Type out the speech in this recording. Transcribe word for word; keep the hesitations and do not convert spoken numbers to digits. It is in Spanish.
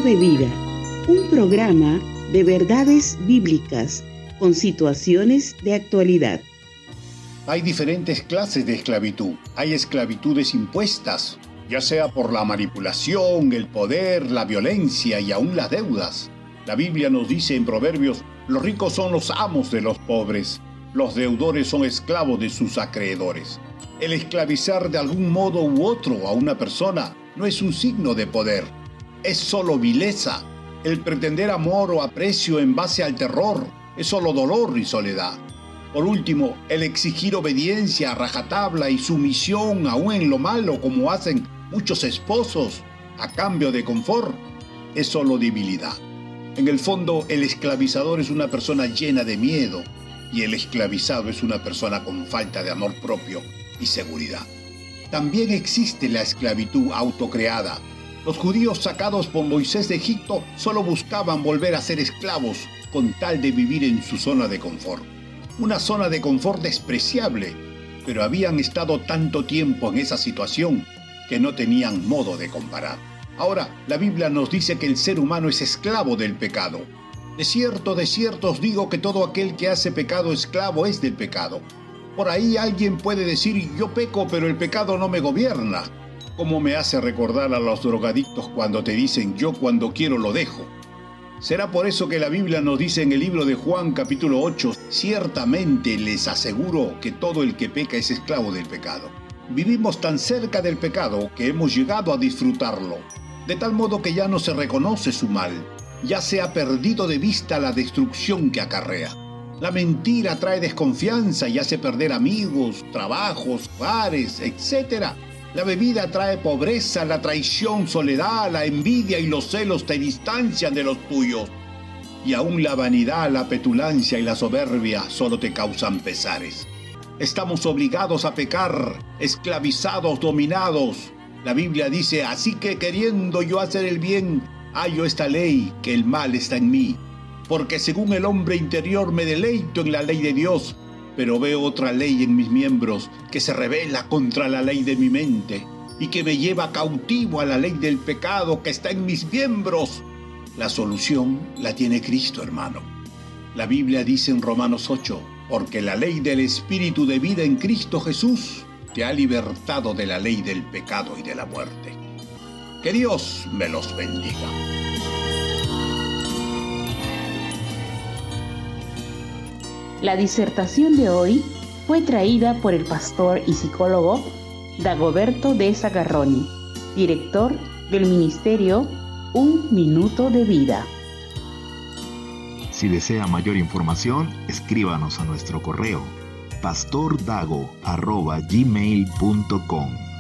de Vida, un programa de verdades bíblicas con situaciones de actualidad. Hay diferentes clases de esclavitud. Hay esclavitudes impuestas, ya sea por la manipulación, el poder, la violencia y aún las deudas. La Biblia nos dice en Proverbios: los ricos son los amos de los pobres, los deudores son esclavos de sus acreedores. El esclavizar de algún modo u otro a una persona no es un signo de poder, es solo vileza. El pretender amor o aprecio en base al terror es solo dolor y soledad. Por último, el exigir obediencia a rajatabla y sumisión aún en lo malo, como hacen muchos esposos a cambio de confort, es solo debilidad. En el fondo, el esclavizador es una persona llena de miedo y el esclavizado es una persona con falta de amor propio y seguridad. También existe la esclavitud autocreada. Los judíos sacados por Moisés de Egipto solo buscaban volver a ser esclavos con tal de vivir en su zona de confort. Una zona de confort despreciable, pero habían estado tanto tiempo en esa situación que no tenían modo de comparar. Ahora, la Biblia nos dice que el ser humano es esclavo del pecado. De cierto, de cierto os digo que todo aquel que hace pecado esclavo es del pecado. Por ahí alguien puede decir: yo peco, pero el pecado no me gobierna. Como me hace recordar a los drogadictos cuando te dicen: yo cuando quiero lo dejo. Será por eso que la Biblia nos dice en el libro de Juan capítulo ocho: ciertamente les aseguro que todo el que peca es esclavo del pecado. Vivimos tan cerca del pecado que hemos llegado a disfrutarlo, de tal modo que ya no se reconoce su mal, ya se ha perdido de vista la destrucción que acarrea. La mentira trae desconfianza y hace perder amigos, trabajos, hogares, etcétera. La bebida trae pobreza, la traición, soledad, la envidia y los celos te distancian de los tuyos. Y aún la vanidad, la petulancia y la soberbia solo te causan pesares. Estamos obligados a pecar, esclavizados, dominados. La Biblia dice: así que queriendo yo hacer el bien, hallo esta ley, que el mal está en mí. Porque según el hombre interior me deleito en la ley de Dios, pero veo otra ley en mis miembros que se rebela contra la ley de mi mente y que me lleva cautivo a la ley del pecado que está en mis miembros. La solución la tiene Cristo, hermano. La Biblia dice en Romanos ocho: porque la ley del Espíritu de vida en Cristo Jesús te ha libertado de la ley del pecado y de la muerte. Que Dios me los bendiga. La disertación de hoy fue traída por el pastor y psicólogo Dagoberto de Zagarroni, director del ministerio Un Minuto de Vida. Si desea mayor información, escríbanos a nuestro correo pastordago arroba gmail punto com.